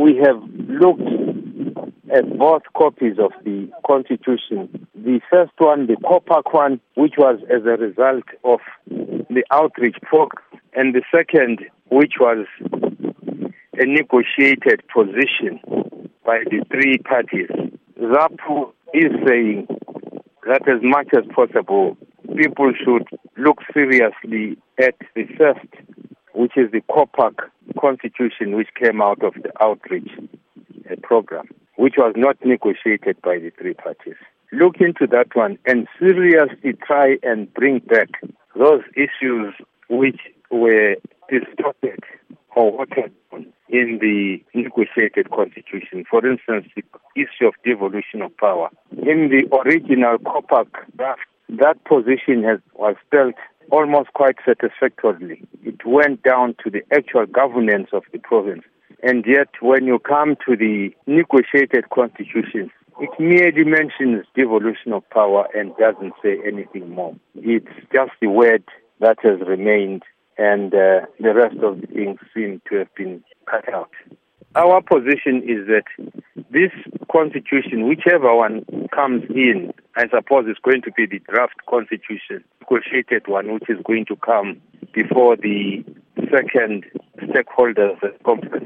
we have looked at both copies of the Constitution. The first one, the COPAC one, which was as a result of the outreach program, and the second, which was a negotiated position by the three parties. ZAPU is saying that as much as possible, people should look seriously at the first, which is the COPAC Constitution, which came out of the outreach program, which was not negotiated by the three parties. Look into that one and seriously try and bring back those issues which were distorted or watered down in the negotiated constitution. For instance, the issue of devolution of power. In the original COPAC draft, that position was felt almost quite satisfactorily. It went down to the actual governance of the province. And yet, when you come to the negotiated constitution, it merely mentions devolution of power and doesn't say anything more. It's just the word that has remained, and the rest of the things seem to have been cut out. Our position is that this constitution, whichever one comes in, I suppose it's going to be the draft constitution, negotiated one, which is going to come before the second stakeholders conference.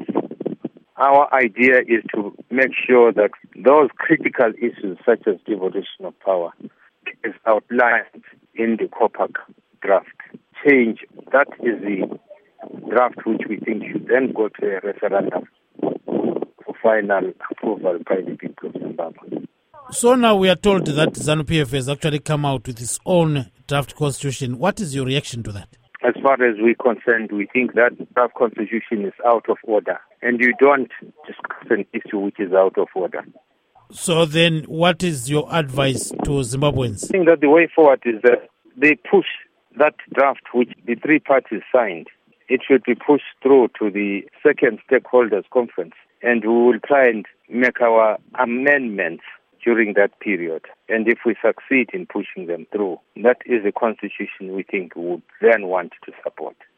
Our idea is to make sure that those critical issues, such as devolution of power, is outlined in the COPAC draft. Change, that is the draft which we think should then go to a referendum for final approval by the people of Zimbabwe. So now we are told that ZANU-PF has actually come out with its own draft constitution. What is your reaction to that? As far as we're concerned, we think that draft constitution is out of order, and you don't discuss an issue which is out of order. So then what is your advice to Zimbabweans? I think that the way forward is that they push that draft which the three parties signed. It should be pushed through to the second stakeholders conference, and we will try and make our amendments during that period. And if we succeed in pushing them through, that is a constitution we think we would then want to support.